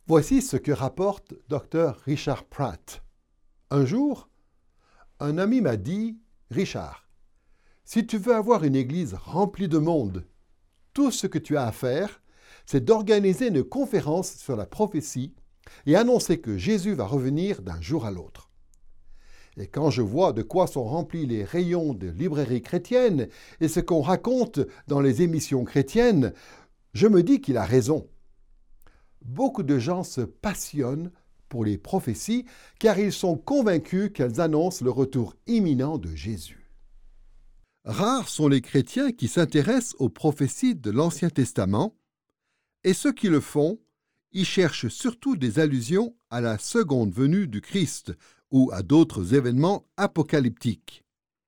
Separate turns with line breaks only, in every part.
Voici ce que rapporte Dr. Richard Pratt. Un jour, un ami m'a dit « Richard, si tu veux avoir une église remplie de monde, tout ce que tu as à faire, c'est d'organiser une conférence sur la prophétie et annoncer que Jésus va revenir d'un jour à l'autre. Et quand je vois de quoi sont remplis les rayons de librairies chrétiennes et ce qu'on raconte dans les émissions chrétiennes, je me dis qu'il a raison. Beaucoup de gens se passionnent pour les prophéties car ils sont convaincus qu'elles annoncent le retour imminent de Jésus. Rares sont les chrétiens qui s'intéressent aux prophéties de l'Ancien Testament, et ceux qui le font y cherchent surtout des allusions à la seconde venue du Christ ou à d'autres événements apocalyptiques.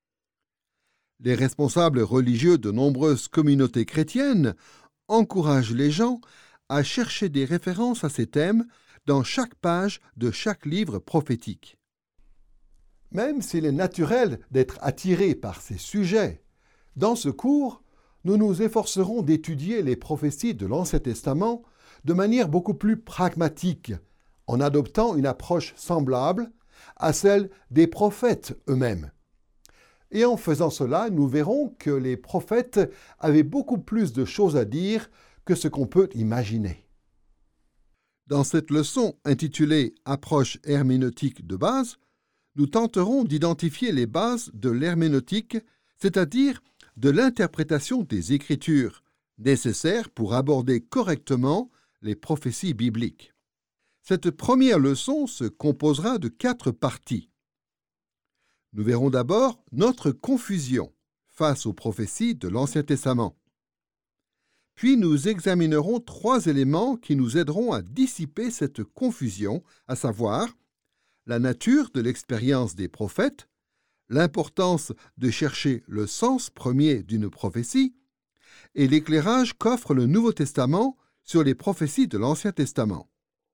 Les responsables religieux de nombreuses communautés chrétiennes encouragent les gens à chercher des références à ces thèmes dans chaque page de chaque livre prophétique. Même s'il est naturel d'être attiré par ces sujets, dans ce cours, nous nous efforcerons d'étudier les prophéties de l'Ancien Testament de manière beaucoup plus pragmatique, en adoptant une approche semblable à celle des prophètes eux-mêmes. Et en faisant cela, nous verrons que les prophètes avaient beaucoup plus de choses à dire que ce qu'on peut imaginer. Dans cette leçon intitulée « Approche herméneutique de base », nous tenterons d'identifier les bases de l'herméneutique, c'est-à-dire de l'interprétation des Écritures, nécessaires pour aborder correctement les prophéties bibliques. Cette première leçon se composera de 4 parties. Nous verrons d'abord notre confusion face aux prophéties de l'Ancien Testament. Puis nous examinerons 3 éléments qui nous aideront à dissiper cette confusion, à savoir la nature de l'expérience des prophètes, l'importance de chercher le sens premier d'une prophétie et l'éclairage qu'offre le Nouveau Testament sur les prophéties de l'Ancien Testament.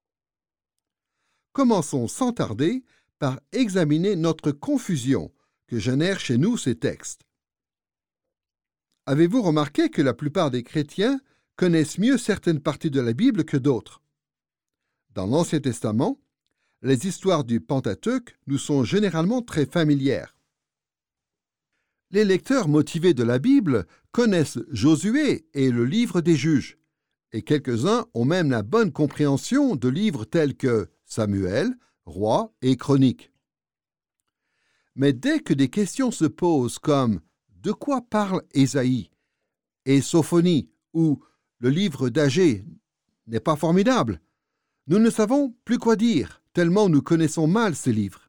Commençons sans tarder par examiner notre confusion que génèrent chez nous ces textes. Avez-vous remarqué que la plupart des chrétiens connaissent mieux certaines parties de la Bible que d'autres? Dans l'Ancien Testament, les histoires du Pentateuque nous sont généralement très familières. Les lecteurs motivés de la Bible connaissent Josué et le livre des Juges, et quelques-uns ont même la bonne compréhension de livres tels que Samuel, Rois et Chroniques. Mais dès que des questions se posent comme « De quoi parle Ésaïe ?» et Sophonie ou « Le livre d'Agée n'est pas formidable ?» nous ne savons plus quoi dire, tellement nous connaissons mal ces livres.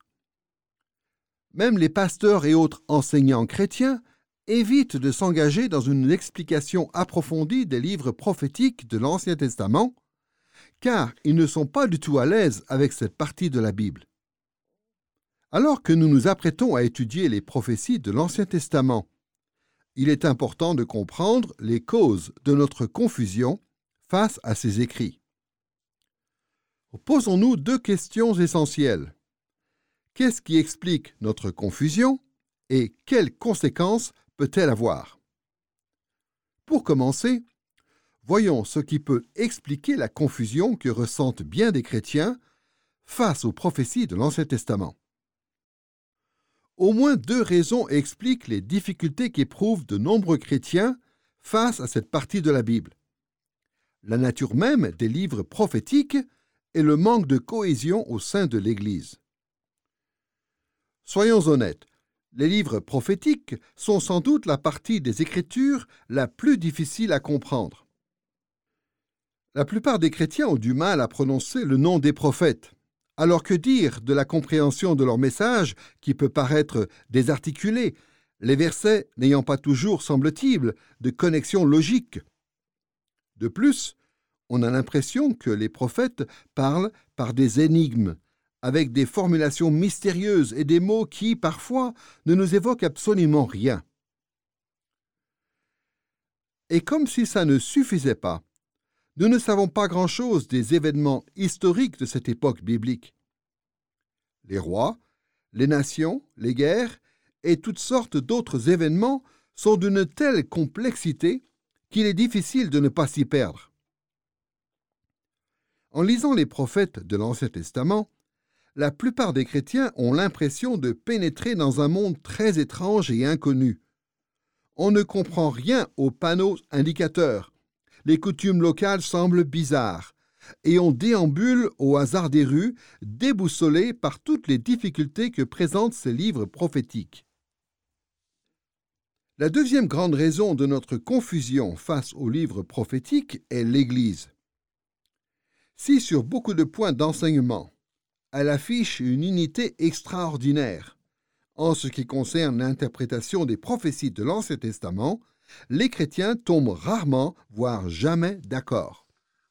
Même les pasteurs et autres enseignants chrétiens évitent de s'engager dans une explication approfondie des livres prophétiques de l'Ancien Testament, car ils ne sont pas du tout à l'aise avec cette partie de la Bible. Alors que nous nous apprêtons à étudier les prophéties de l'Ancien Testament, il est important de comprendre les causes de notre confusion face à ces écrits. Posons-nous 2 questions essentielles. Qu'est-ce qui explique notre confusion et quelles conséquences peut-elle avoir? Pour commencer, voyons ce qui peut expliquer la confusion que ressentent bien des chrétiens face aux prophéties de l'Ancien Testament. Au moins 2 raisons expliquent les difficultés qu'éprouvent de nombreux chrétiens face à cette partie de la Bible. La nature même des livres prophétiques et le manque de cohésion au sein de l'Église. Soyons honnêtes, les livres prophétiques sont sans doute la partie des Écritures la plus difficile à comprendre. La plupart des chrétiens ont du mal à prononcer le nom des prophètes. Alors que dire de la compréhension de leur message qui peut paraître désarticulé, les versets n'ayant pas toujours, semble-t-il, de connexion logique? De plus, on a l'impression que les prophètes parlent par des énigmes, avec des formulations mystérieuses et des mots qui, parfois, ne nous évoquent absolument rien. Et comme si ça ne suffisait pas, nous ne savons pas grand-chose des événements historiques de cette époque biblique. Les rois, les nations, les guerres et toutes sortes d'autres événements sont d'une telle complexité qu'il est difficile de ne pas s'y perdre. En lisant les prophètes de l'Ancien Testament, la plupart des chrétiens ont l'impression de pénétrer dans un monde très étrange et inconnu. On ne comprend rien aux panneaux indicateurs. Les coutumes locales semblent bizarres et on déambule au hasard des rues, déboussolé par toutes les difficultés que présentent ces livres prophétiques. La deuxième grande raison de notre confusion face aux livres prophétiques est l'Église. Si sur beaucoup de points d'enseignement, elle affiche une unité extraordinaire, en ce qui concerne l'interprétation des prophéties de l'Ancien Testament, les chrétiens tombent rarement, voire jamais d'accord.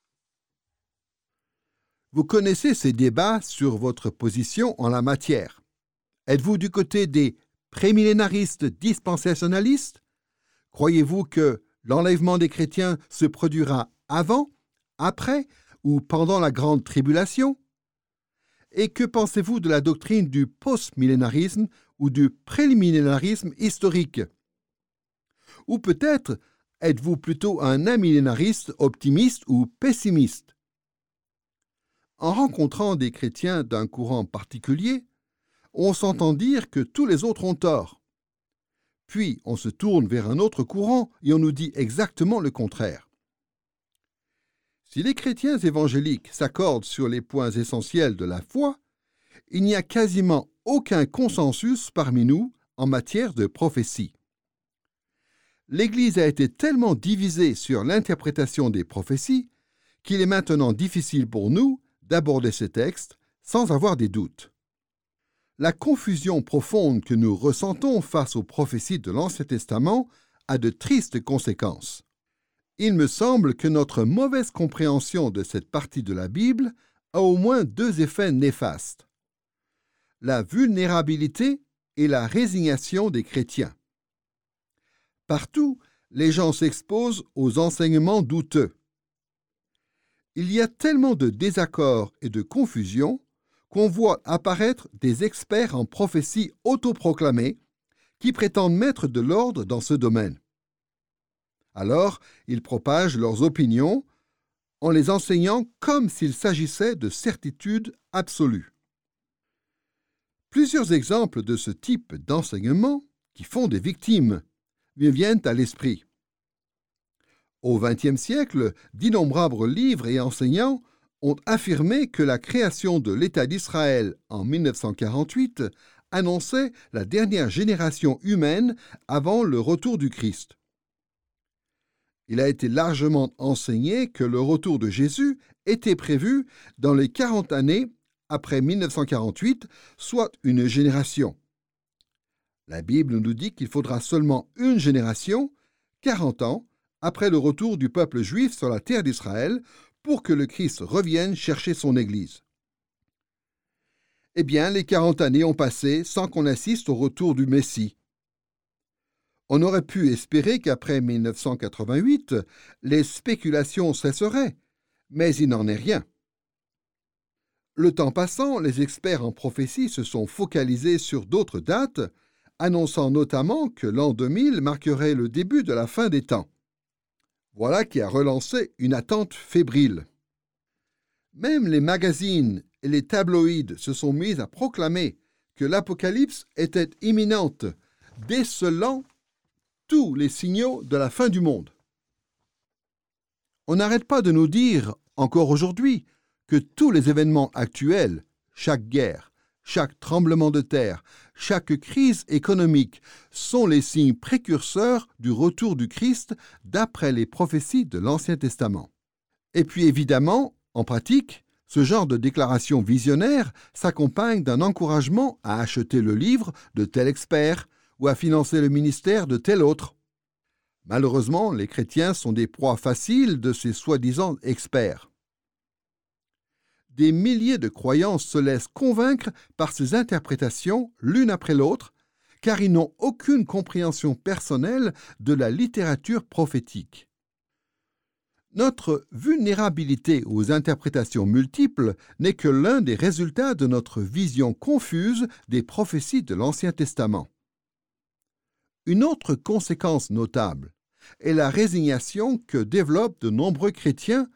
Vous connaissez ces débats sur votre position en la matière. Êtes-vous du côté des prémillénaristes dispensationalistes? Croyez-vous que l'enlèvement des chrétiens se produira avant, après ou pendant la grande tribulation? Et que pensez-vous de la doctrine du post-millénarisme ou du prémillénarisme historique? Ou peut-être êtes-vous plutôt un amillénariste optimiste ou pessimiste? En rencontrant des chrétiens d'un courant particulier, on s'entend dire que tous les autres ont tort. Puis on se tourne vers un autre courant et on nous dit exactement le contraire. Si les chrétiens évangéliques s'accordent sur les points essentiels de la foi, il n'y a quasiment aucun consensus parmi nous en matière de prophétie. L'Église a été tellement divisée sur l'interprétation des prophéties qu'il est maintenant difficile pour nous d'aborder ces textes sans avoir des doutes. La confusion profonde que nous ressentons face aux prophéties de l'Ancien Testament a de tristes conséquences. Il me semble que notre mauvaise compréhension de cette partie de la Bible a au moins deux effets néfastes: la vulnérabilité et la résignation des chrétiens. Partout, les gens s'exposent aux enseignements douteux. Il y a tellement de désaccords et de confusion qu'on voit apparaître des experts en prophétie autoproclamés qui prétendent mettre de l'ordre dans ce domaine. Alors, ils propagent leurs opinions en les enseignant comme s'il s'agissait de certitudes absolues. Plusieurs exemples de ce type d'enseignement, qui font des victimes, me viennent à l'esprit. Au XXe siècle, d'innombrables livres et enseignants ont affirmé que la création de l'État d'Israël en 1948 annonçait la dernière génération humaine avant le retour du Christ. Il a été largement enseigné que le retour de Jésus était prévu dans les 40 années après 1948, soit une génération. La Bible nous dit qu'il faudra seulement une génération, 40 ans, après le retour du peuple juif sur la terre d'Israël, pour que le Christ revienne chercher son Église. Eh bien, les 40 années ont passé sans qu'on assiste au retour du Messie. On aurait pu espérer qu'après 1988, les spéculations cesseraient, mais il n'en est rien. Le temps passant, les experts en prophétie se sont focalisés sur d'autres dates, annonçant notamment que l'an 2000 marquerait le début de la fin des temps. Voilà qui a relancé une attente fébrile. Même les magazines et les tabloïds se sont mis à proclamer que l'Apocalypse était imminente, décelant tous les signaux de la fin du monde. On n'arrête pas de nous dire, encore aujourd'hui, que tous les événements actuels, chaque guerre, chaque tremblement de terre, chaque crise économique, sont les signes précurseurs du retour du Christ d'après les prophéties de l'Ancien Testament. Et puis évidemment, en pratique, ce genre de déclaration visionnaire s'accompagne d'un encouragement à acheter le livre de tel expert ou à financer le ministère de tel autre. Malheureusement, les chrétiens sont des proies faciles de ces soi-disant experts. Des milliers de croyants se laissent convaincre par ces interprétations l'une après l'autre, car ils n'ont aucune compréhension personnelle de la littérature prophétique. Notre vulnérabilité aux interprétations multiples n'est que l'un des résultats de notre vision confuse des prophéties de l'Ancien Testament. Une autre conséquence notable est la résignation que développent de nombreux chrétiens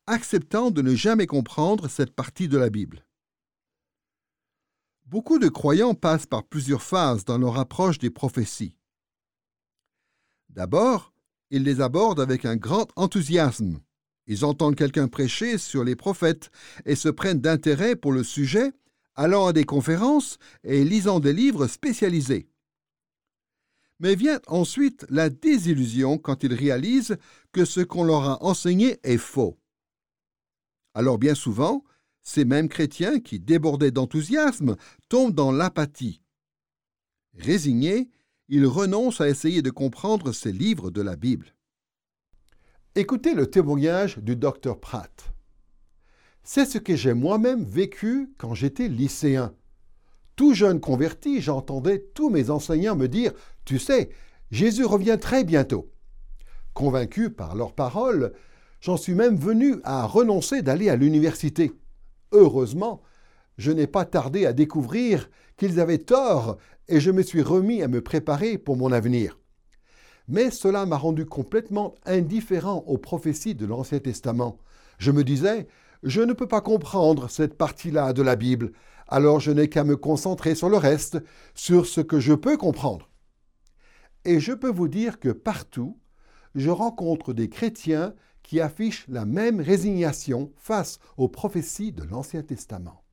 acceptant de ne jamais comprendre cette partie de la Bible. Beaucoup de croyants passent par plusieurs phases dans leur approche des prophéties. D'abord, ils les abordent avec un grand enthousiasme. Ils entendent quelqu'un prêcher sur les prophètes et se prennent d'intérêt pour le sujet, allant à des conférences et lisant des livres spécialisés. Mais vient ensuite la désillusion quand ils réalisent que ce qu'on leur a enseigné est faux. Alors bien souvent, ces mêmes chrétiens qui débordaient d'enthousiasme tombent dans l'apathie. Résignés, ils renoncent à essayer de comprendre ces livres de la Bible.
Écoutez le témoignage du Dr Pratt. C'est ce que j'ai moi-même vécu quand j'étais lycéen. Tout jeune converti, j'entendais tous mes enseignants me dire « Tu sais, Jésus revient très bientôt ». Convaincu par leurs paroles, j'en suis même venu à renoncer d'aller à l'université. Heureusement, je n'ai pas tardé à découvrir qu'ils avaient tort et je me suis remis à me préparer pour mon avenir. Mais cela m'a rendu complètement indifférent aux prophéties de l'Ancien Testament. Je me disais, je ne peux pas comprendre cette partie-là de la Bible, alors je n'ai qu'à me concentrer sur le reste, sur ce que je peux comprendre. Et je peux vous dire que partout, je rencontre des chrétiens qui affichent la même résignation face aux prophéties de l'Ancien Testament.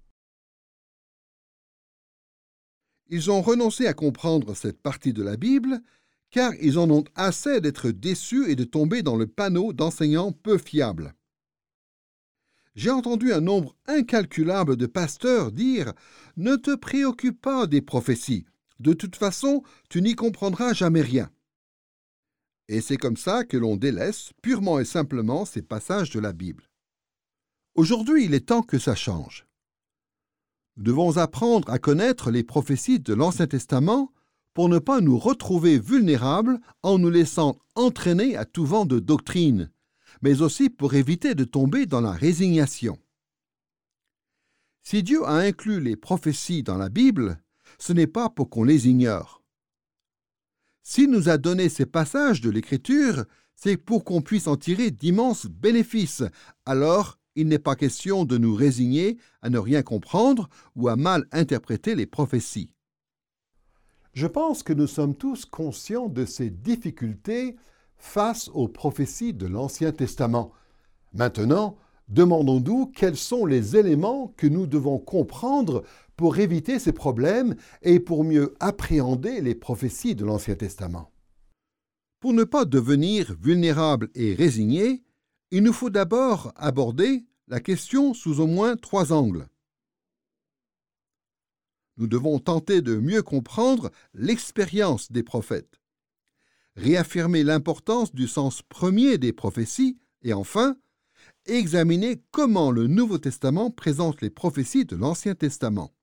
Ils ont renoncé à comprendre cette partie de la Bible car ils en ont assez d'être déçus et de tomber dans le panneau d'enseignants peu fiables. J'ai entendu un nombre incalculable de pasteurs dire « Ne te préoccupe pas des prophéties, de toute façon, tu n'y comprendras jamais rien. » Et c'est comme ça que l'on délaisse purement et simplement ces passages de la Bible. Aujourd'hui, il est temps que ça change. Nous devons apprendre à connaître les prophéties de l'Ancien Testament pour ne pas nous retrouver vulnérables en nous laissant entraîner à tout vent de doctrine, mais aussi pour éviter de tomber dans la résignation. Si Dieu a inclus les prophéties dans la Bible, ce n'est pas pour qu'on les ignore. S'il nous a donné ces passages de l'Écriture, c'est pour qu'on puisse en tirer d'immenses bénéfices. Alors, il n'est pas question de nous résigner à ne rien comprendre ou à mal interpréter les prophéties.
Je pense que nous sommes tous conscients de ces difficultés face aux prophéties de l'Ancien Testament. Maintenant, demandons-nous quels sont les éléments que nous devons comprendre pour éviter ces problèmes et pour mieux appréhender les prophéties de l'Ancien Testament.
Pour ne pas devenir vulnérables et résignés, il nous faut d'abord aborder la question sous au moins 3 angles. Nous devons tenter de mieux comprendre l'expérience des prophètes, réaffirmer l'importance du sens premier des prophéties et enfin, examiner comment le Nouveau Testament présente les prophéties de l'Ancien Testament.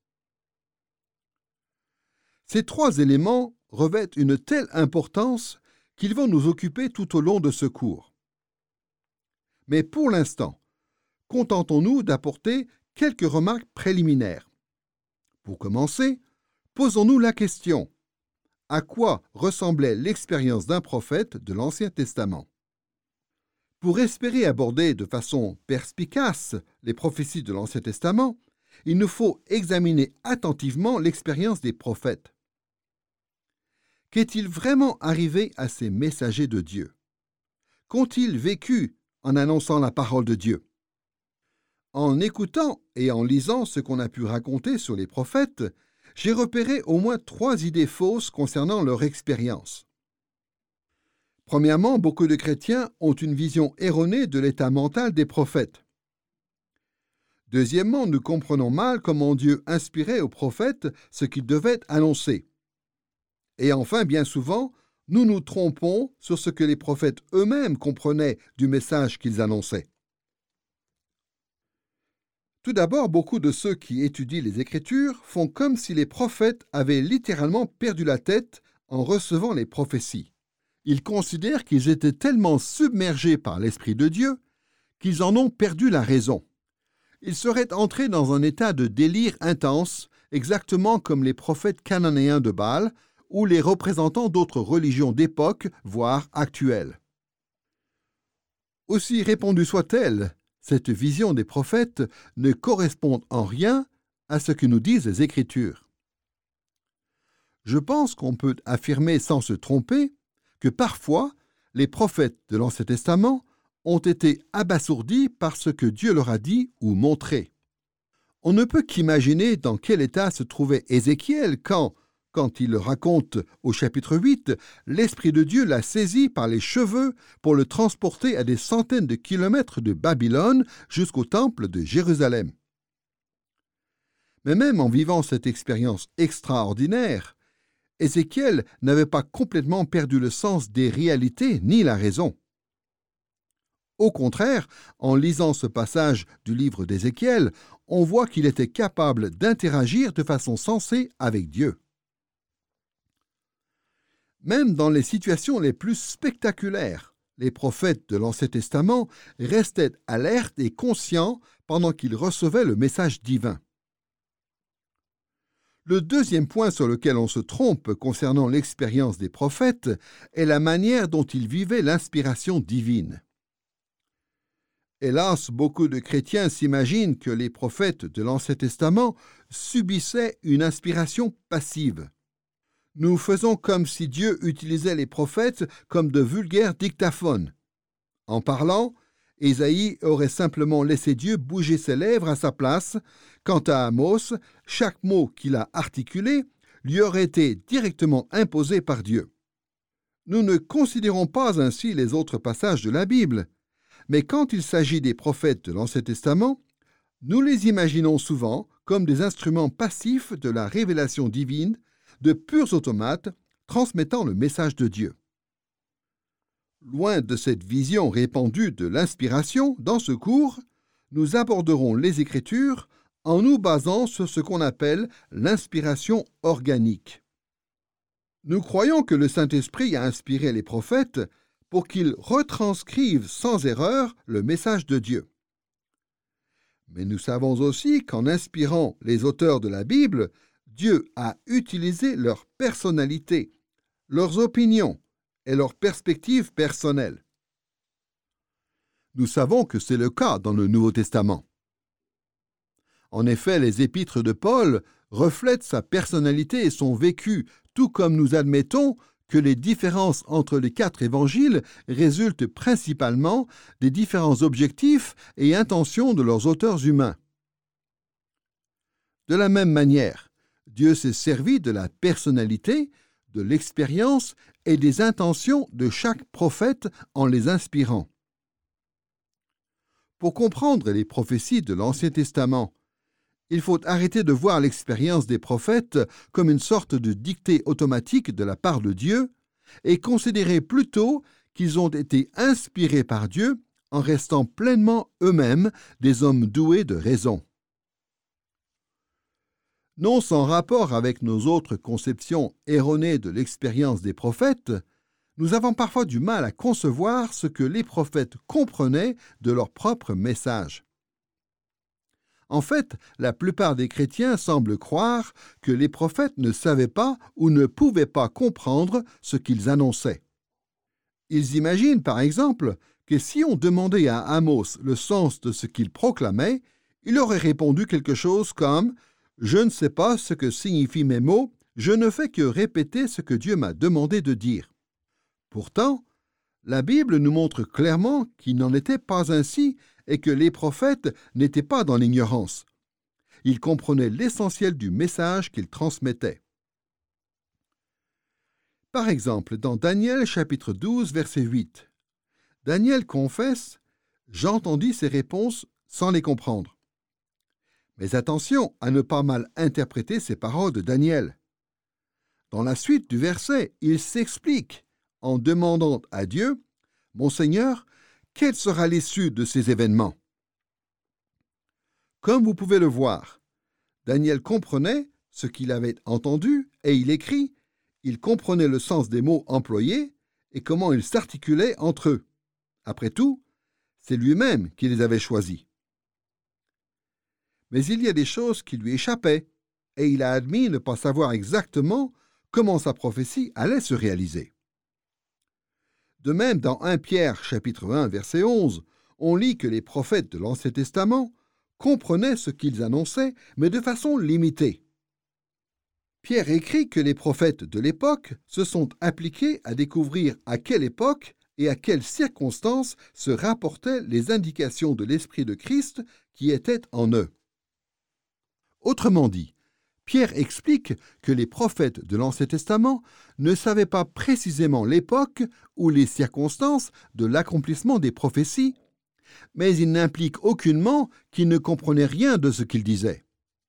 Ces 3 éléments revêtent une telle importance qu'ils vont nous occuper tout au long de ce cours. Mais pour l'instant, contentons-nous d'apporter quelques remarques préliminaires. Pour commencer, posons-nous la question : à quoi ressemblait l'expérience d'un prophète de l'Ancien Testament ? Pour espérer aborder de façon perspicace les prophéties de l'Ancien Testament, il nous faut examiner attentivement l'expérience des prophètes. Qu'est-il vraiment arrivé à ces messagers de Dieu ? Qu'ont-ils vécu en annonçant la parole de Dieu ? En écoutant et en lisant ce qu'on a pu raconter sur les prophètes, j'ai repéré au moins 3 idées fausses concernant leur expérience. Premièrement, beaucoup de chrétiens ont une vision erronée de l'état mental des prophètes. Deuxièmement, nous comprenons mal comment Dieu inspirait aux prophètes ce qu'ils devaient annoncer. Et enfin, bien souvent, nous nous trompons sur ce que les prophètes eux-mêmes comprenaient du message qu'ils annonçaient. Tout d'abord, beaucoup de ceux qui étudient les Écritures font comme si les prophètes avaient littéralement perdu la tête en recevant les prophéties. Ils considèrent qu'ils étaient tellement submergés par l'Esprit de Dieu qu'ils en ont perdu la raison. Ils seraient entrés dans un état de délire intense, exactement comme les prophètes cananéens de Baal ou les représentants d'autres religions d'époque, voire actuelles. Aussi répandue soit-elle, cette vision des prophètes ne correspond en rien à ce que nous disent les Écritures. Je pense qu'on peut affirmer sans se tromper que parfois, les prophètes de l'Ancien Testament ont été abasourdis par ce que Dieu leur a dit ou montré. On ne peut qu'imaginer dans quel état se trouvait Ézéchiel quand il le raconte au chapitre 8, l'Esprit de Dieu l'a saisi par les cheveux pour le transporter à des centaines de kilomètres de Babylone jusqu'au temple de Jérusalem. Mais même en vivant cette expérience extraordinaire, Ézéchiel n'avait pas complètement perdu le sens des réalités ni la raison. Au contraire, en lisant ce passage du livre d'Ézéchiel, on voit qu'il était capable d'interagir de façon sensée avec Dieu. Même dans les situations les plus spectaculaires, les prophètes de l'Ancien Testament restaient alertes et conscients pendant qu'ils recevaient le message divin. Le deuxième point sur lequel on se trompe concernant l'expérience des prophètes est la manière dont ils vivaient l'inspiration divine. Hélas, beaucoup de chrétiens s'imaginent que les prophètes de l'Ancien Testament subissaient une inspiration passive. Nous faisons comme si Dieu utilisait les prophètes comme de vulgaires dictaphones. En parlant, Ésaïe aurait simplement laissé Dieu bouger ses lèvres à sa place. Quant à Amos, chaque mot qu'il a articulé lui aurait été directement imposé par Dieu. Nous ne considérons pas ainsi les autres passages de la Bible, mais quand il s'agit des prophètes de l'Ancien Testament, nous les imaginons souvent comme des instruments passifs de la révélation divine, de purs automates transmettant le message de Dieu. Loin de cette vision répandue de l'inspiration, dans ce cours, nous aborderons les Écritures en nous basant sur ce qu'on appelle l'inspiration organique. Nous croyons que le Saint-Esprit a inspiré les prophètes pour qu'ils retranscrivent sans erreur le message de Dieu. Mais nous savons aussi qu'en inspirant les auteurs de la Bible, Dieu a utilisé leur personnalité, leurs opinions et leurs perspectives personnelles. Nous savons que c'est le cas dans le Nouveau Testament. En effet, les épîtres de Paul reflètent sa personnalité et son vécu, tout comme nous admettons que les différences entre les 4 évangiles résultent principalement des différents objectifs et intentions de leurs auteurs humains. De la même manière, Dieu s'est servi de la personnalité, de l'expérience et des intentions de chaque prophète en les inspirant. Pour comprendre les prophéties de l'Ancien Testament, il faut arrêter de voir l'expérience des prophètes comme une sorte de dictée automatique de la part de Dieu et considérer plutôt qu'ils ont été inspirés par Dieu en restant pleinement eux-mêmes des hommes doués de raison. Non sans rapport avec nos autres conceptions erronées de l'expérience des prophètes, nous avons parfois du mal à concevoir ce que les prophètes comprenaient de leur propre message. En fait, la plupart des chrétiens semblent croire que les prophètes ne savaient pas ou ne pouvaient pas comprendre ce qu'ils annonçaient. Ils imaginent, par exemple, que si on demandait à Amos le sens de ce qu'il proclamait, il aurait répondu quelque chose comme « Je ne sais pas ce que signifient mes mots, je ne fais que répéter ce que Dieu m'a demandé de dire. » Pourtant, la Bible nous montre clairement qu'il n'en était pas ainsi et que les prophètes n'étaient pas dans l'ignorance. Ils comprenaient l'essentiel du message qu'ils transmettaient. Par exemple, dans Daniel chapitre 12, verset 8, Daniel confesse « J'entendis ces réponses sans les comprendre. » Mais attention à ne pas mal interpréter ces paroles de Daniel. Dans la suite du verset, il s'explique en demandant à Dieu « Mon Seigneur, quelle sera l'issue de ces événements ?» Comme vous pouvez le voir, Daniel comprenait ce qu'il avait entendu et il écrit, il comprenait le sens des mots employés et comment ils s'articulaient entre eux. Après tout, c'est lui-même qui les avait choisis. Mais il y a des choses qui lui échappaient et il a admis ne pas savoir exactement comment sa prophétie allait se réaliser. De même, dans 1 Pierre chapitre 1, verset 11, on lit que les prophètes de l'Ancien Testament comprenaient ce qu'ils annonçaient, mais de façon limitée. Pierre écrit que les prophètes de l'époque se sont appliqués à découvrir à quelle époque et à quelles circonstances se rapportaient les indications de l'Esprit de Christ qui étaient en eux. Autrement dit, Pierre explique que les prophètes de l'Ancien Testament ne savaient pas précisément l'époque ou les circonstances de l'accomplissement des prophéties, mais il n'implique aucunement qu'ils ne comprenaient rien de ce qu'ils disaient.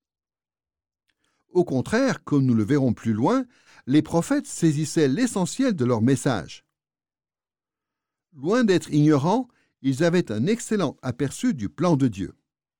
Au contraire, comme nous le verrons plus loin, les prophètes saisissaient l'essentiel de leur message. Loin d'être ignorants, ils avaient un excellent aperçu du plan de Dieu.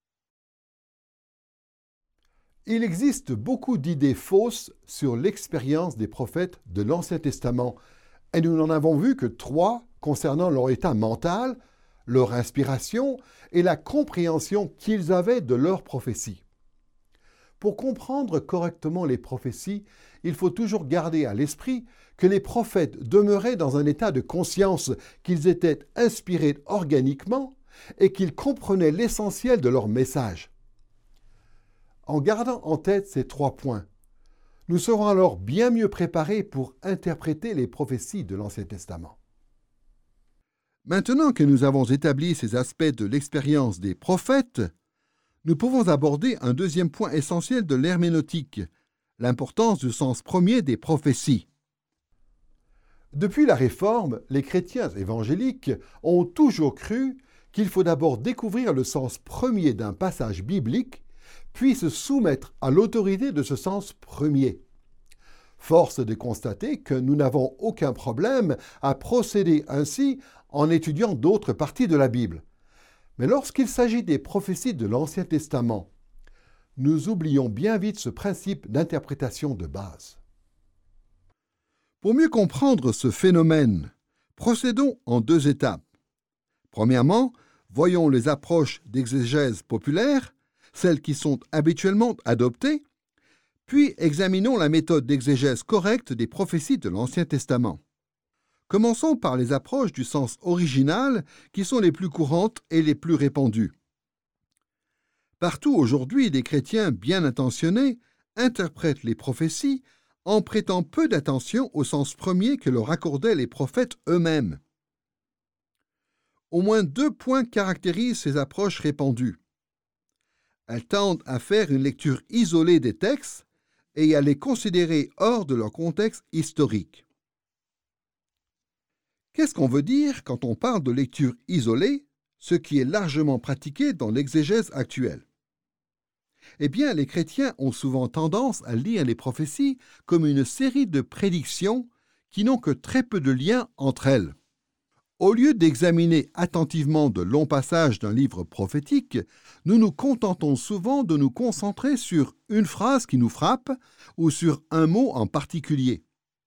Il existe beaucoup d'idées fausses sur l'expérience des prophètes de l'Ancien Testament, et nous n'en avons vu que 3 concernant leur état mental, leur inspiration et la compréhension qu'ils avaient de leurs prophéties. Pour comprendre correctement les prophéties, il faut toujours garder à l'esprit que les prophètes demeuraient dans un état de conscience, qu'ils étaient inspirés organiquement et qu'ils comprenaient l'essentiel de leur message. En gardant en tête ces 3 points, nous serons alors bien mieux préparés pour interpréter les prophéties de l'Ancien Testament.
Maintenant que nous avons établi ces aspects de l'expérience des prophètes, nous pouvons aborder un deuxième point essentiel de l'herméneutique, l'importance du sens premier des prophéties.
Depuis la Réforme, les chrétiens évangéliques ont toujours cru qu'il faut d'abord découvrir le sens premier d'un passage biblique, puis se soumettre à l'autorité de ce sens premier. Force est de constater que nous n'avons aucun problème à procéder ainsi en étudiant d'autres parties de la Bible. Mais lorsqu'il s'agit des prophéties de l'Ancien Testament, nous oublions bien vite ce principe d'interprétation de base.
Pour mieux comprendre ce phénomène, procédons en 2 étapes. Premièrement, voyons les approches d'exégèse populaire, celles qui sont habituellement adoptées, puis examinons la méthode d'exégèse correcte des prophéties de l'Ancien Testament. Commençons par les approches du sens original qui sont les plus courantes et les plus répandues. Partout aujourd'hui, des chrétiens bien intentionnés interprètent les prophéties en prêtant peu d'attention au sens premier que leur accordaient les prophètes eux-mêmes. Au moins 2 points caractérisent ces approches répandues. Elles tendent à faire une lecture isolée des textes et à les considérer hors de leur contexte historique. Qu'est-ce qu'on veut dire quand on parle de lecture isolée, ce qui est largement pratiqué dans l'exégèse actuelle? Eh bien, les chrétiens ont souvent tendance à lire les prophéties comme une série de prédictions qui n'ont que très peu de liens entre elles. Au lieu d'examiner attentivement de longs passages d'un livre prophétique, nous nous contentons souvent de nous concentrer sur une phrase qui nous frappe ou sur un mot en particulier.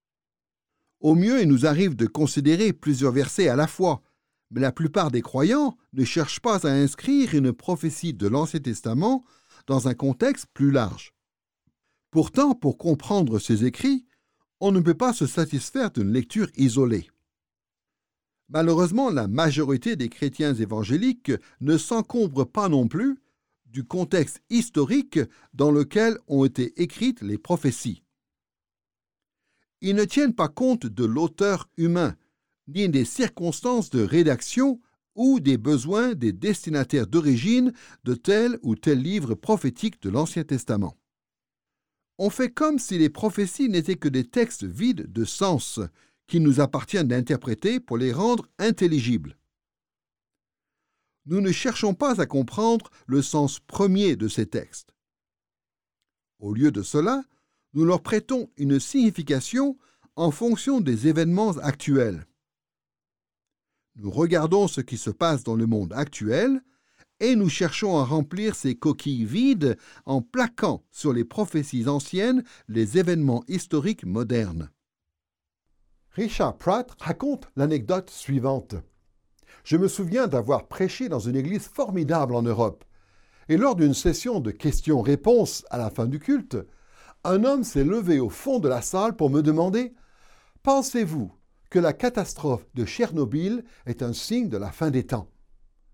Au mieux, il nous arrive de considérer plusieurs versets à la fois, mais la plupart des croyants ne cherchent pas à inscrire une prophétie de l'Ancien Testament dans un contexte plus large. Pourtant, pour comprendre ces écrits, on ne peut pas se satisfaire d'une lecture isolée. Malheureusement, la majorité des chrétiens évangéliques ne s'encombrent pas non plus du contexte historique dans lequel ont été écrites les prophéties. Ils ne tiennent pas compte de l'auteur humain, ni des circonstances de rédaction ou des besoins des destinataires d'origine de tel ou tel livre prophétique de l'Ancien Testament. On fait comme si les prophéties n'étaient que des textes vides de sens qu'il nous appartient d'interpréter pour les rendre intelligibles. Nous ne cherchons pas à comprendre le sens premier de ces textes. Au lieu de cela, nous leur prêtons une signification en fonction des événements actuels. Nous regardons ce qui se passe dans le monde actuel et nous cherchons à remplir ces coquilles vides en plaquant sur les prophéties anciennes les événements historiques modernes.
Richard Pratt raconte l'anecdote suivante. Je me souviens d'avoir prêché dans une église formidable en Europe. Et lors d'une session de questions-réponses à la fin du culte, un homme s'est levé au fond de la salle pour me demander « Pensez-vous que la catastrophe de Tchernobyl est un signe de la fin des temps ?»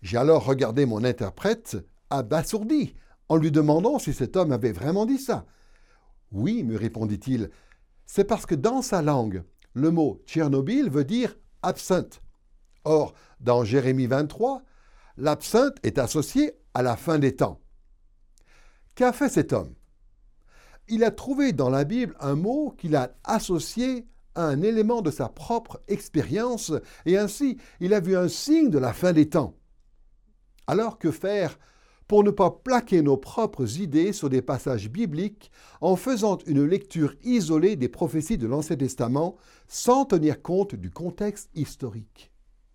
J'ai alors regardé mon interprète abasourdi en lui demandant si cet homme avait vraiment dit ça. Oui, me répondit-il, c'est parce que dans sa langue, le mot Tchernobyl veut dire absinthe. Or, dans Jérémie 23, l'absinthe est associée à la fin des temps. Qu'a fait cet homme? Il a trouvé dans la Bible un mot qu'il a associé à un élément de sa propre expérience et ainsi il a vu un signe de la fin des temps. Alors que faire pour ne pas plaquer nos propres idées sur des passages bibliques en faisant une lecture isolée des prophéties de l'Ancien Testament sans tenir compte du contexte historique?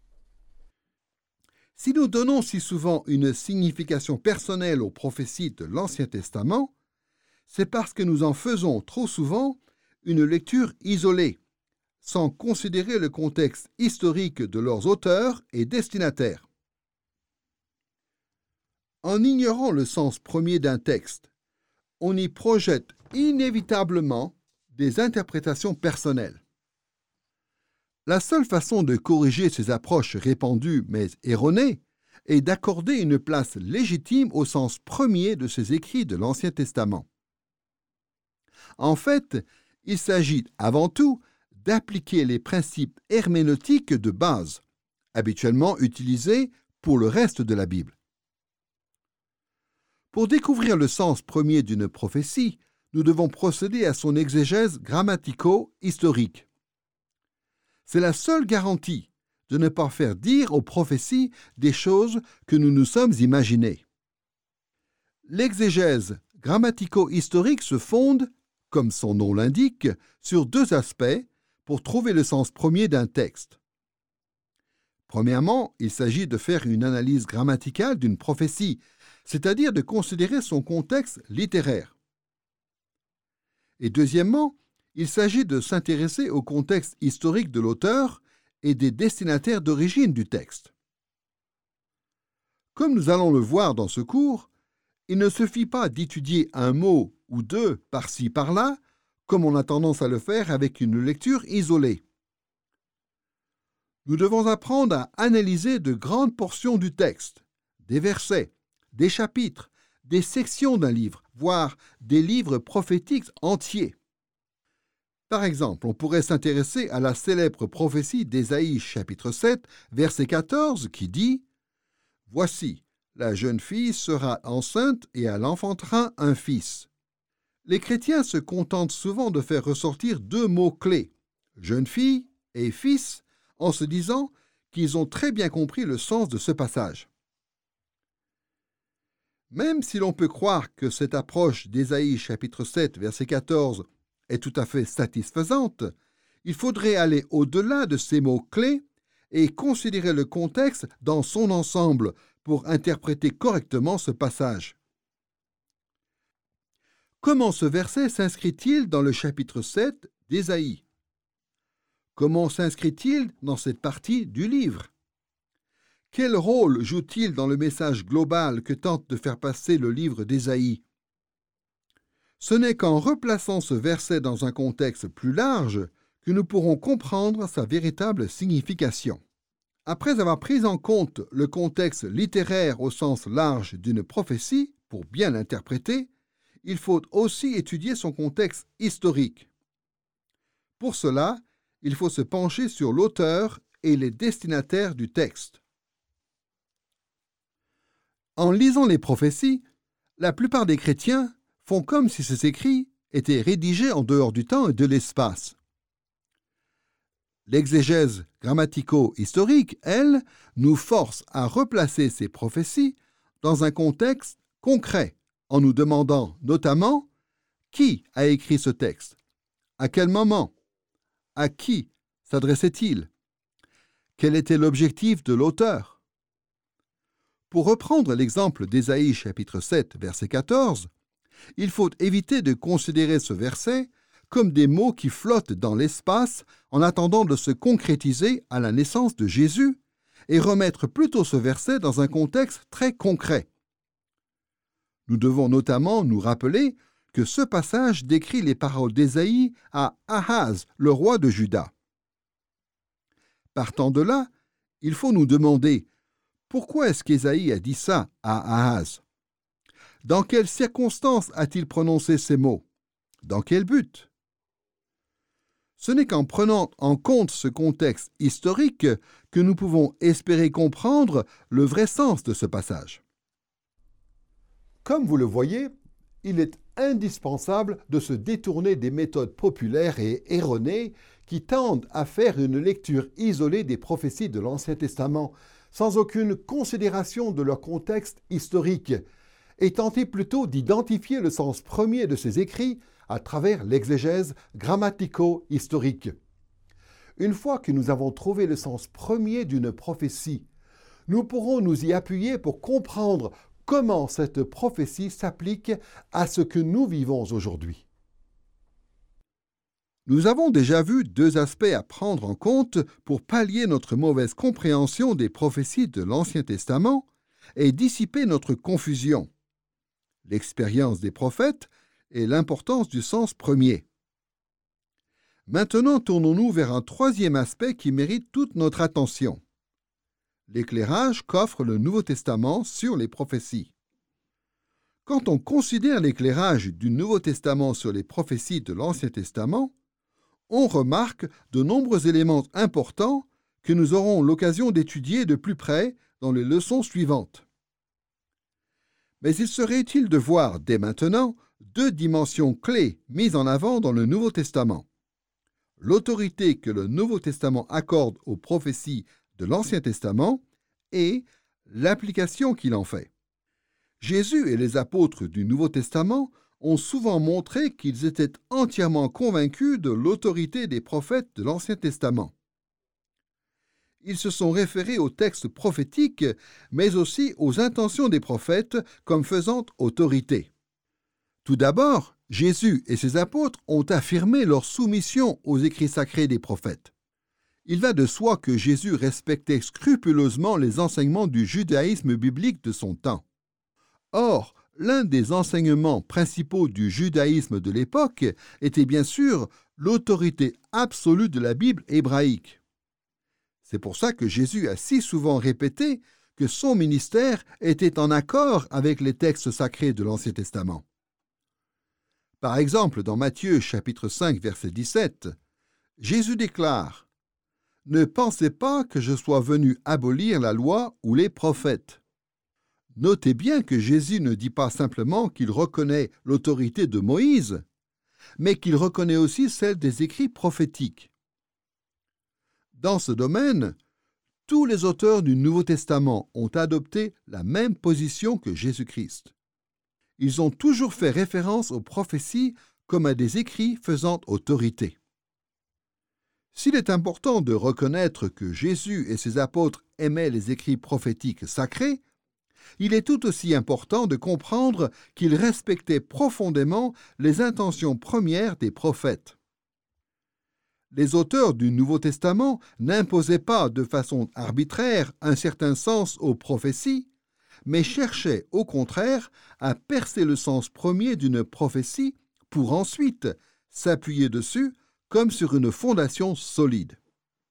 Si nous donnons si souvent une signification personnelle aux prophéties de l'Ancien Testament, c'est parce que nous en faisons trop souvent une lecture isolée, sans considérer le contexte historique de leurs auteurs et destinataires. En ignorant le sens premier d'un texte, on y projette inévitablement des interprétations personnelles. La seule façon de corriger ces approches répandues mais erronées est d'accorder une place légitime au sens premier de ces écrits de l'Ancien Testament. En fait, il s'agit avant tout d'appliquer les principes herméneutiques de base, habituellement utilisés pour le reste de la Bible. Pour découvrir le sens premier d'une prophétie, nous devons procéder à son exégèse grammatico-historique. C'est la seule garantie de ne pas faire dire aux prophéties des choses que nous nous sommes imaginées. L'exégèse grammatico-historique se fonde, comme son nom l'indique, sur deux aspects pour trouver le sens premier d'un texte. Premièrement, il s'agit de faire une analyse grammaticale d'une prophétie, c'est-à-dire de considérer son contexte littéraire. Et deuxièmement, il s'agit de s'intéresser au contexte historique de l'auteur et des destinataires d'origine du texte. Comme nous allons le voir dans ce cours, il ne suffit pas d'étudier un mot ou deux par-ci par-là, comme on a tendance à le faire avec une lecture isolée. Nous devons apprendre à analyser de grandes portions du texte, des versets, des chapitres, des sections d'un livre, voire des livres prophétiques entiers. Par exemple, on pourrait s'intéresser à la célèbre prophétie d'Ésaïe chapitre 7, verset 14, qui dit « Voici, la jeune fille sera enceinte et elle enfantera un fils. » Les chrétiens se contentent souvent de faire ressortir deux mots-clés, jeune fille et fils, en se disant qu'ils ont très bien compris le sens de ce passage. Même si l'on peut croire que cette approche d'Ésaïe chapitre 7, verset 14 est tout à fait satisfaisante, il faudrait aller au-delà de ces mots-clés et considérer le contexte dans son ensemble pour interpréter correctement ce passage. Comment ce verset s'inscrit-il dans le chapitre 7 d'Ésaïe? Comment s'inscrit-il dans cette partie du livre? Quel rôle joue-t-il dans le message global que tente de faire passer le livre d'Ésaïe? Ce n'est qu'en replaçant ce verset dans un contexte plus large que nous pourrons comprendre sa véritable signification. Après avoir pris en compte le contexte littéraire au sens large d'une prophétie, pour bien l'interpréter, il faut aussi étudier son contexte historique. Pour cela, il faut se pencher sur l'auteur et les destinataires du texte. En lisant les prophéties, la plupart des chrétiens font comme si ces écrits étaient rédigés en dehors du temps et de l'espace. L'exégèse grammatico-historique, elle, nous force à replacer ces prophéties dans un contexte concret, en nous demandant notamment qui a écrit ce texte, à quel moment, à qui s'adressait-il, quel était l'objectif de l'auteur. Pour reprendre l'exemple d'Ésaïe chapitre 7, verset 14, il faut éviter de considérer ce verset comme des mots qui flottent dans l'espace en attendant de se concrétiser à la naissance de Jésus et remettre plutôt ce verset dans un contexte très concret. Nous devons notamment nous rappeler que ce passage décrit les paroles d'Ésaïe à Ahaz, le roi de Juda. Partant de là, il faut nous demander Pourquoi est-ce qu'Ésaïe a dit ça à Ahaz? Dans quelles circonstances a-t-il prononcé ces mots? Dans quel but? Ce n'est qu'en prenant en compte ce contexte historique que nous pouvons espérer comprendre le vrai sens de ce passage.
Comme vous le voyez, il est indispensable de se détourner des méthodes populaires et erronées qui tendent à faire une lecture isolée des prophéties de l'Ancien Testament, sans aucune considération de leur contexte historique, et tenter plutôt d'identifier le sens premier de ces écrits à travers l'exégèse grammatico-historique. Une fois que nous avons trouvé le sens premier d'une prophétie, nous pourrons nous y appuyer pour comprendre comment cette prophétie s'applique à ce que nous vivons aujourd'hui.
Nous avons déjà vu deux aspects à prendre en compte pour pallier notre mauvaise compréhension des prophéties de l'Ancien Testament et dissiper notre confusion: l'expérience des prophètes et l'importance du sens premier. Maintenant, tournons-nous vers un troisième aspect qui mérite toute notre attention: l'éclairage qu'offre le Nouveau Testament sur les prophéties. Quand on considère l'éclairage du Nouveau Testament sur les prophéties de l'Ancien Testament, on remarque de nombreux éléments importants que nous aurons l'occasion d'étudier de plus près dans les leçons suivantes. Mais il serait utile de voir dès maintenant deux dimensions clés mises en avant dans le Nouveau Testament: l'autorité que le Nouveau Testament accorde aux prophéties de l'Ancien Testament et l'application qu'il en fait. Jésus et les apôtres du Nouveau Testament ont souvent montré qu'ils étaient entièrement convaincus de l'autorité des prophètes de l'Ancien Testament. Ils se sont référés aux textes prophétiques, mais aussi aux intentions des prophètes comme faisant autorité. Tout d'abord, Jésus et ses apôtres ont affirmé leur soumission aux écrits sacrés des prophètes. Il va de soi que Jésus respectait scrupuleusement les enseignements du judaïsme biblique de son temps. Or, l'un des enseignements principaux du judaïsme de l'époque était bien sûr l'autorité absolue de la Bible hébraïque. C'est pour ça que Jésus a si souvent répété que son ministère était en accord avec les textes sacrés de l'Ancien Testament. Par exemple, dans Matthieu chapitre 5, verset 17, Jésus déclare: « Ne pensez pas que je sois venu abolir la loi ou les prophètes. » Notez bien que Jésus ne dit pas simplement qu'il reconnaît l'autorité de Moïse, mais qu'il reconnaît aussi celle des écrits prophétiques. Dans ce domaine, tous les auteurs du Nouveau Testament ont adopté la même position que Jésus-Christ. Ils ont toujours fait référence aux prophéties comme à des écrits faisant autorité. S'il est important de reconnaître que Jésus et ses apôtres aimaient les écrits prophétiques sacrés, il est tout aussi important de comprendre qu'ils respectaient profondément les intentions premières des prophètes. Les auteurs du Nouveau Testament n'imposaient pas de façon arbitraire un certain sens aux prophéties, mais cherchaient au contraire à percer le sens premier d'une prophétie pour ensuite s'appuyer dessus comme sur une fondation solide.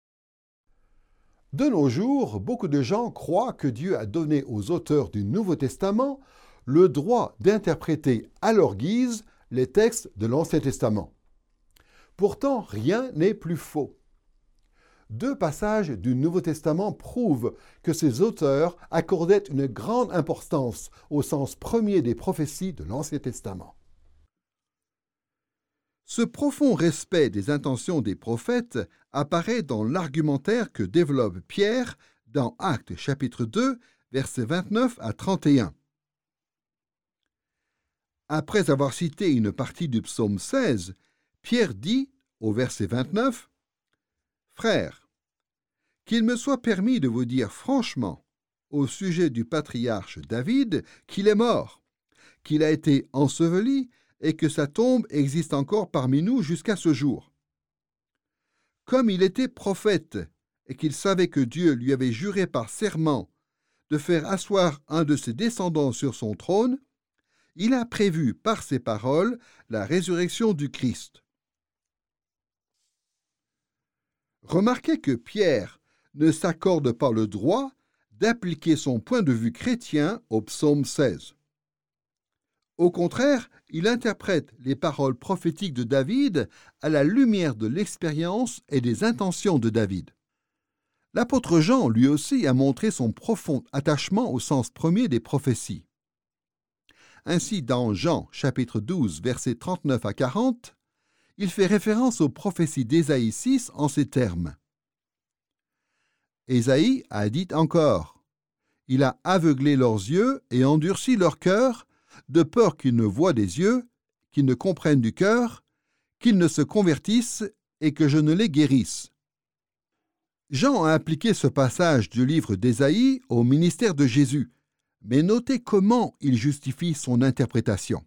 De nos jours, beaucoup de gens croient que Dieu a donné aux auteurs du Nouveau Testament le droit d'interpréter à leur guise les textes de l'Ancien Testament. Pourtant, rien n'est plus faux. Deux passages du Nouveau Testament prouvent que ces auteurs accordaient une grande importance au sens premier des prophéties de l'Ancien Testament.
Ce profond respect des intentions des prophètes apparaît dans l'argumentaire que développe Pierre dans Actes chapitre 2, versets 29 à 31. Après avoir cité une partie du psaume 16, Pierre dit au verset 29 : « Frères, qu'il me soit permis de vous dire franchement au sujet du patriarche David qu'il est mort, qu'il a été enseveli et que sa tombe existe encore parmi nous jusqu'à ce jour. Comme il était prophète et qu'il savait que Dieu lui avait juré par serment de faire asseoir un de ses descendants sur son trône, il a prévu par ses paroles la résurrection du Christ. » Remarquez que Pierre ne s'accorde pas le droit d'appliquer son point de vue chrétien au psaume 16. Au contraire, il interprète les paroles prophétiques de David à la lumière de l'expérience et des intentions de David. L'apôtre Jean, lui aussi, a montré son profond attachement au sens premier des prophéties. Ainsi, dans Jean, chapitre 12, versets 39 à 40, il fait référence aux prophéties d'Ésaïe 6 en ces termes. Ésaïe a dit encore, « Il a aveuglé leurs yeux et endurci leur cœur, de peur qu'ils ne voient des yeux, qu'ils ne comprennent du cœur, qu'ils ne se convertissent et que je ne les guérisse. » Jean a appliqué ce passage du livre d'Ésaïe au ministère de Jésus, mais notez comment il justifie son interprétation.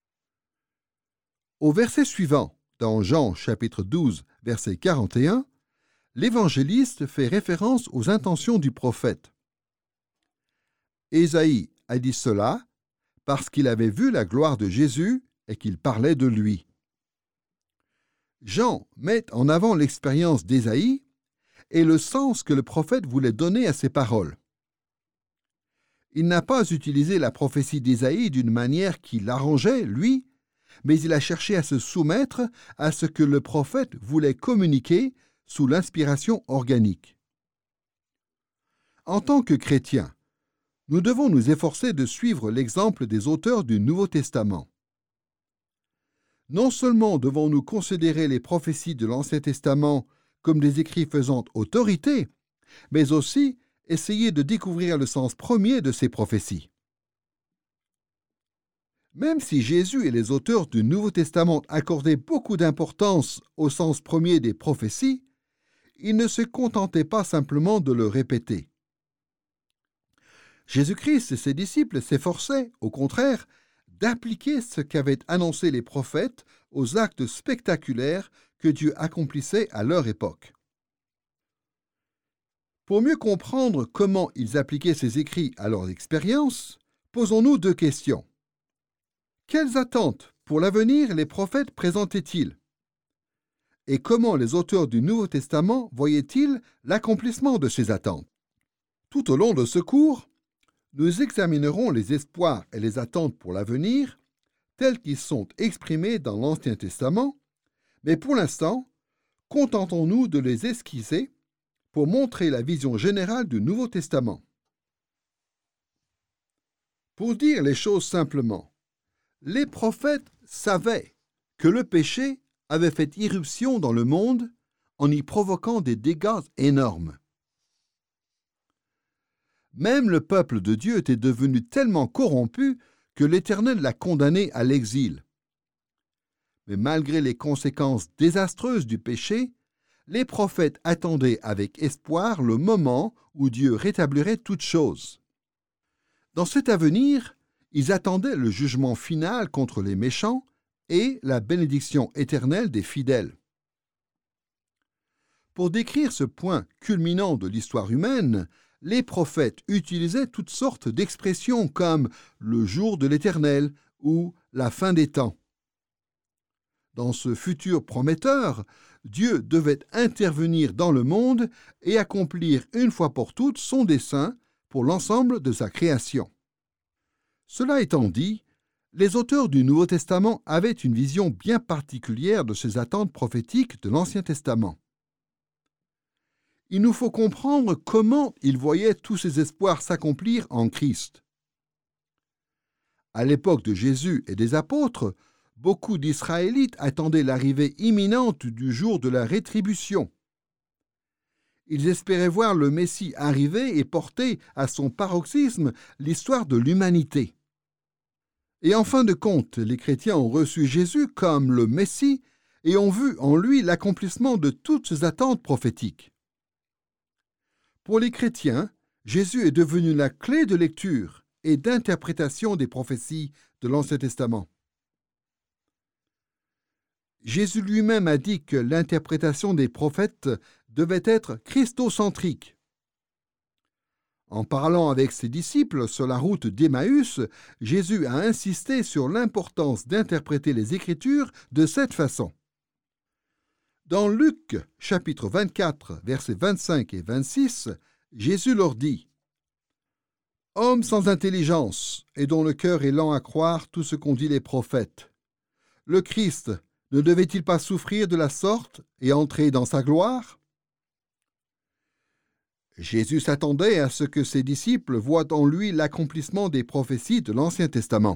Au verset suivant, dans Jean chapitre 12, verset 41, l'évangéliste fait référence aux intentions du prophète. Ésaïe a dit cela parce qu'il avait vu la gloire de Jésus et qu'il parlait de lui. Jean met en avant l'expérience d'Ésaïe et le sens que le prophète voulait donner à ses paroles. Il n'a pas utilisé la prophétie d'Ésaïe d'une manière qui l'arrangeait, lui, mais il a cherché à se soumettre à ce que le prophète voulait communiquer sous l'inspiration organique. En tant que chrétiens, nous devons nous efforcer de suivre l'exemple des auteurs du Nouveau Testament. Non seulement devons-nous considérer les prophéties de l'Ancien Testament comme des écrits faisant autorité, mais aussi essayer de découvrir le sens premier de ces prophéties. Même si Jésus et les auteurs du Nouveau Testament accordaient beaucoup d'importance au sens premier des prophéties, ils ne se contentaient pas simplement de le répéter. Jésus-Christ et ses disciples s'efforçaient, au contraire, d'appliquer ce qu'avaient annoncé les prophètes aux actes spectaculaires que Dieu accomplissait à leur époque. Pour mieux comprendre comment ils appliquaient ces écrits à leur expérience, posons-nous deux questions. Quelles attentes pour l'avenir les prophètes présentaient-ils? Et comment les auteurs du Nouveau Testament voyaient-ils l'accomplissement de ces attentes? Tout au long de ce cours, nous examinerons les espoirs et les attentes pour l'avenir tels qu'ils sont exprimés dans l'Ancien Testament, mais pour l'instant, contentons-nous de les esquisser pour montrer la vision générale du Nouveau Testament. Pour dire les choses simplement, les prophètes savaient que le péché avait fait irruption dans le monde en y provoquant des dégâts énormes. Même le peuple de Dieu était devenu tellement corrompu que l'Éternel l'a condamné à l'exil. Mais malgré les conséquences désastreuses du péché, les prophètes attendaient avec espoir le moment où Dieu rétablirait toutes choses. Dans cet avenir, ils attendaient le jugement final contre les méchants et la bénédiction éternelle des fidèles. Pour décrire ce point culminant de l'histoire humaine, les prophètes utilisaient toutes sortes d'expressions comme « le jour de l'Éternel » ou « la fin des temps ». Dans ce futur prometteur, Dieu devait intervenir dans le monde et accomplir une fois pour toutes son dessein pour l'ensemble de sa création. Cela étant dit, les auteurs du Nouveau Testament avaient une vision bien particulière de ces attentes prophétiques de l'Ancien Testament. Il nous faut comprendre comment ils voyaient tous ces espoirs s'accomplir en Christ. À l'époque de Jésus et des apôtres, beaucoup d'Israélites attendaient l'arrivée imminente du jour de la rétribution. Ils espéraient voir le Messie arriver et porter à son paroxysme l'histoire de l'humanité. Et en fin de compte, les chrétiens ont reçu Jésus comme le Messie et ont vu en lui l'accomplissement de toutes ces attentes prophétiques. Pour les chrétiens, Jésus est devenu la clé de lecture et d'interprétation des prophéties de l'Ancien Testament. Jésus lui-même a dit que l'interprétation des prophètes devait être christocentrique. En parlant avec ses disciples sur la route d'Emmaüs, Jésus a insisté sur l'importance d'interpréter les Écritures de cette façon. Dans Luc, chapitre 24, versets 25 et 26, Jésus leur dit Homme sans intelligence et dont le cœur est lent à croire tout ce qu'ont dit les prophètes. Le Christ ne devait-il pas souffrir de la sorte et entrer dans sa gloire? Jésus s'attendait à ce que ses disciples voient en lui l'accomplissement des prophéties de l'Ancien Testament.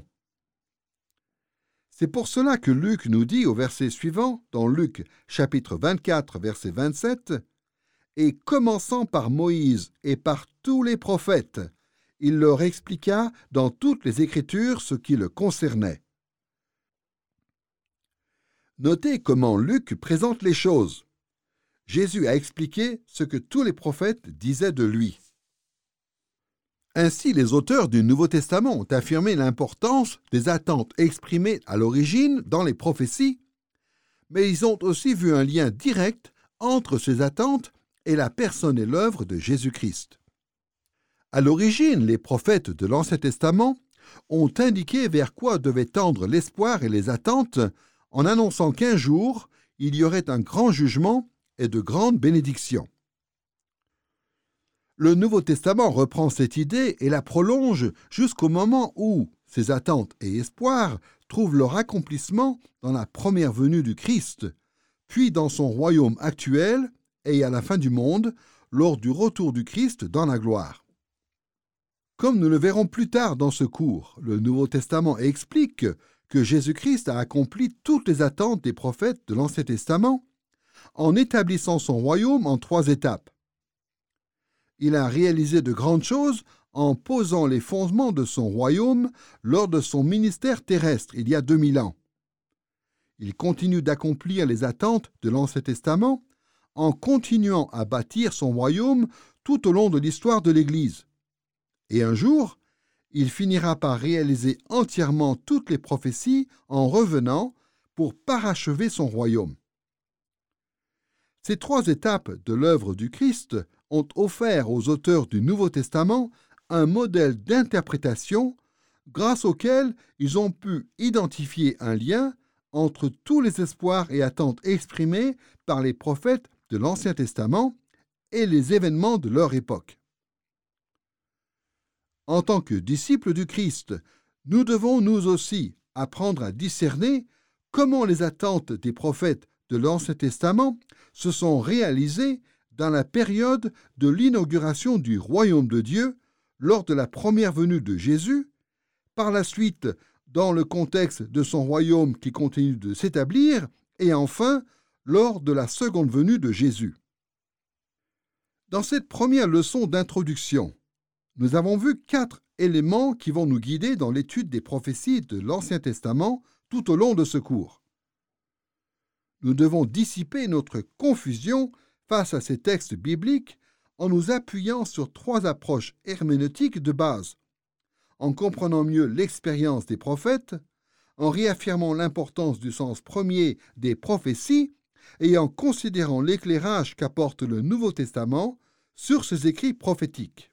C'est pour cela que Luc nous dit au verset suivant, dans Luc chapitre 24, verset 27, « Et commençant par Moïse et par tous les prophètes, il leur expliqua dans toutes les Écritures ce qui le concernait. » Notez comment Luc présente les choses. Jésus a expliqué ce que tous les prophètes disaient de lui. Ainsi, les auteurs du Nouveau Testament ont affirmé l'importance des attentes exprimées à l'origine dans les prophéties, mais ils ont aussi vu un lien direct entre ces attentes et la personne et l'œuvre de Jésus-Christ. À l'origine, les prophètes de l'Ancien Testament ont indiqué vers quoi devaient tendre l'espoir et les attentes en annonçant qu'un jour, il y aurait un grand jugement et de grandes bénédictions. Le Nouveau Testament reprend cette idée et la prolonge jusqu'au moment où ces attentes et espoirs trouvent leur accomplissement dans la première venue du Christ, puis dans son royaume actuel et à la fin du monde, lors du retour du Christ dans la gloire. Comme nous le verrons plus tard dans ce cours, le Nouveau Testament explique que Jésus-Christ a accompli toutes les attentes des prophètes de l'Ancien Testament en établissant son royaume en 3 étapes. Il a réalisé de grandes choses en posant les fondements de son royaume lors de son ministère terrestre il y a 2000 ans. Il continue d'accomplir les attentes de l'Ancien Testament en continuant à bâtir son royaume tout au long de l'histoire de l'Église. Et un jour, il finira par réaliser entièrement toutes les prophéties en revenant pour parachever son royaume. Ces 3 étapes de l'œuvre du Christ ont offert aux auteurs du Nouveau Testament un modèle d'interprétation grâce auquel ils ont pu identifier un lien entre tous les espoirs et attentes exprimés par les prophètes de l'Ancien Testament et les événements de leur époque. En tant que disciples du Christ, nous devons nous aussi apprendre à discerner comment les attentes des prophètes de l'Ancien Testament se sont réalisées dans la période de l'inauguration du royaume de Dieu lors de la première venue de Jésus, par la suite dans le contexte de son royaume qui continue de s'établir, et enfin lors de la seconde venue de Jésus. Dans cette première leçon d'introduction, nous avons vu 4 éléments qui vont nous guider dans l'étude des prophéties de l'Ancien Testament tout au long de ce cours. Nous devons dissiper notre confusion face à ces textes bibliques en nous appuyant sur 3 approches herméneutiques de base, en comprenant mieux l'expérience des prophètes, en réaffirmant l'importance du sens premier des prophéties et en considérant l'éclairage qu'apporte le Nouveau Testament sur ces écrits prophétiques.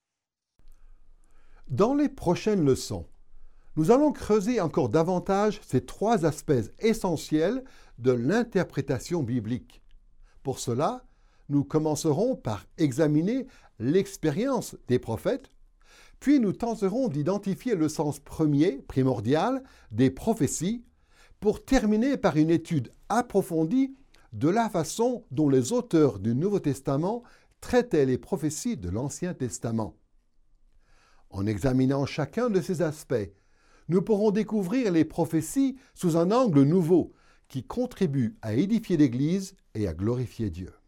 Dans les prochaines leçons, nous allons creuser encore davantage ces 3 aspects essentiels de l'interprétation biblique. Pour cela, nous commencerons par examiner l'expérience des prophètes, puis nous tenterons d'identifier le sens premier, primordial, des prophéties, pour terminer par une étude approfondie de la façon dont les auteurs du Nouveau Testament traitaient les prophéties de l'Ancien Testament. En examinant chacun de ces aspects, nous pourrons découvrir les prophéties sous un angle nouveau qui contribue à édifier l'Église et à glorifier Dieu.